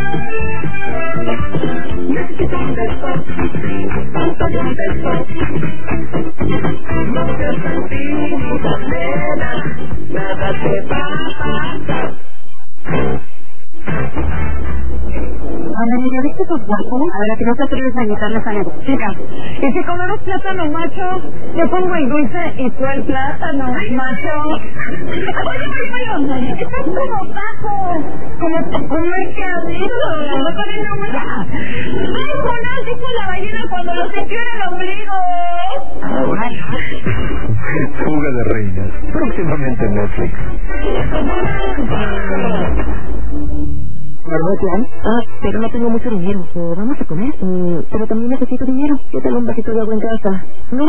Necesito un beso, tanto de un beso. No te sentidas, nena, nada te va a pasar. Hola, mira, ¿viste tus guapos? Ahora que no te atreves a invitarles a la chica. Y si comemos plátano macho, yo pongo el dulce y tú el plátano macho. Oye, estás como bajo. Como el que ha dicho, no poniendo mucha. ¡Ay, Jonás! Dijo la ballena cuando lo sintió en el ombligo. Fuga de reinas, próximamente en Netflix. Pero no tengo mucho dinero. ¿Vamos a comer? Pero también necesito dinero. Yo tengo un vasito de agua en casa. No.